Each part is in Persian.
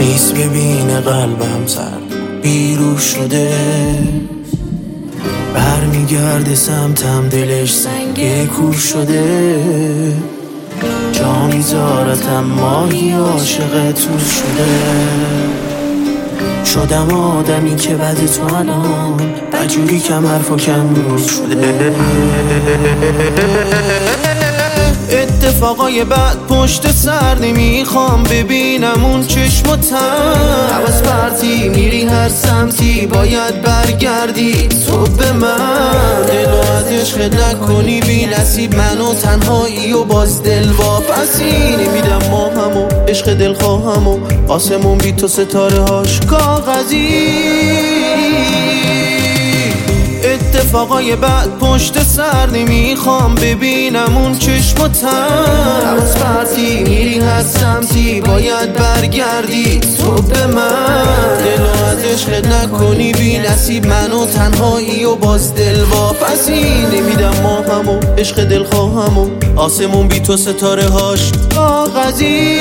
نیست ببینه قلبم سرد بیرو شده، برمیگرده سمتم دلش سنگ کور شده، جا میذارتم ماهی عاشق تور شده، شدم آدمی که بعد تو الان بجوری کم حرف و کم نور شده. اتفاقای بعد پشت سر نمیخوام ببینم اون چشم و تن، حواس پرتی میری هر سمتی باید برگردی تو به من، دل و از عشق نکنی بی نصیب منو تنهایی و باز دل واپسی نمیدم ما همو عشق دل خواهم و آسمون بی تو ستاره هاش کاغذی. اتفاقای بعد پشت سر نمیخوام ببینم اون چشم و تن، حواس پرتی میری هر سمتی باید برگردی تو به من، دل و از عشق نکنی بی نصیب منو تنهایی و باز دل واپسی نمیدم ما همو عشق دل خواهم و آسمون بی تو ستاره هاش کاغذی.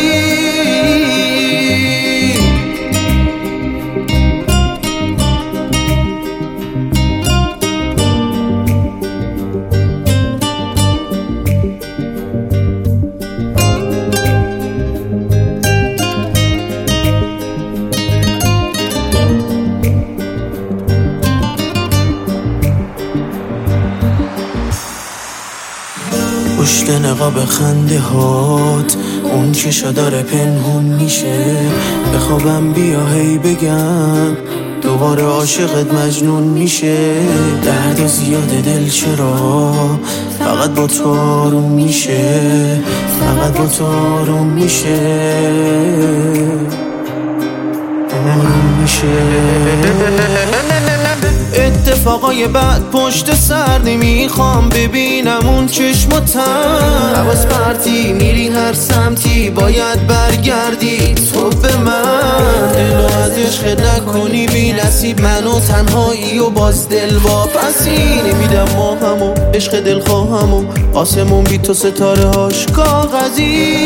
پشت نقاب خنده هات اون چشا داره پنهون میشه، بخوابم بیا هی بگم دوباره عاشقت مجنون میشه، درد زیاد دل چرا فقط با تو آروم میشه، فقط با تو آروم میشه، آروم میشه. اتفاقای بعد پشت سر نمیخوام ببینم اون چشم و تن، حواس پرتی میری هر سمتی باید برگردی تو به من، دل و از عشق نکنی بی نصیب منو تنهایی و باز دل واپسی نمیدم ما همو عشق دل خواهم و آسمون بی تو ستاره هاش کاغذی.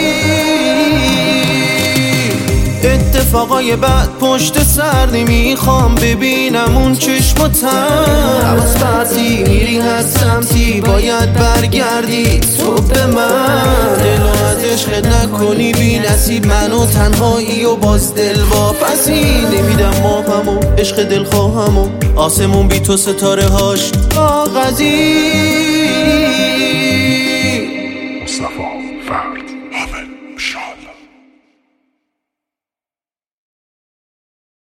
اتفاقای بعد پشت سر نمیخوام ببینم اون چشم و تن، حواس پرتی میری هر سمتی باید برگردی تو به من، دل و از عشق نکنی بی نصیب منو تنهایی و باز دل واپسی نمیدم ما همو عشق دل خواهم و آسمون بی تو ستاره هاش کاغذی. مصطفی فرد حامد شال